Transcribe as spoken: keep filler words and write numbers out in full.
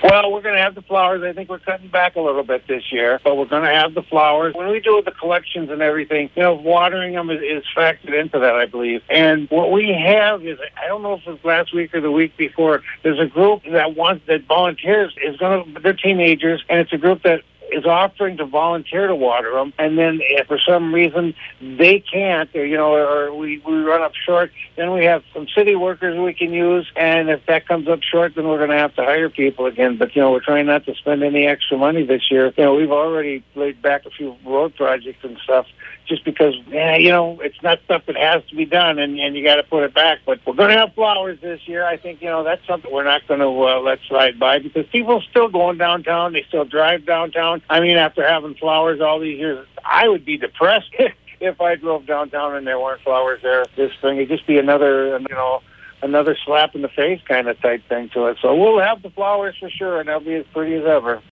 Well, we're going to have the flowers. I think we're cutting back a little bit this year, but we're going to have the flowers. When we do the collections and everything, you know, watering them is, is factored into that, I believe. And what we have is, I don't know if it was last week or the week before, there's a group that wants, that volunteers, is going to, they're teenagers, and it's a group that is offering to volunteer to water them, and then if for some reason they can't, or, you know, or we, we run up short, then we have some city workers we can use, and if that comes up short, then we're going to have to hire people again. But, you know, we're trying not to spend any extra money this year. You know, we've already laid back a few road projects and stuff just because, eh, you know, it's not stuff that has to be done, and, and you got to put it back. But we're going to have flowers this year. I think, you know, that's something we're not going to uh, let slide by, because people still going downtown. They still drive downtown. I mean, after having flowers all these years, I would be depressed if I drove downtown and there weren't flowers there this spring. It'd just be another, you know, another slap in the face kind of type thing to it. So we'll have the flowers for sure, and they'll be as pretty as ever.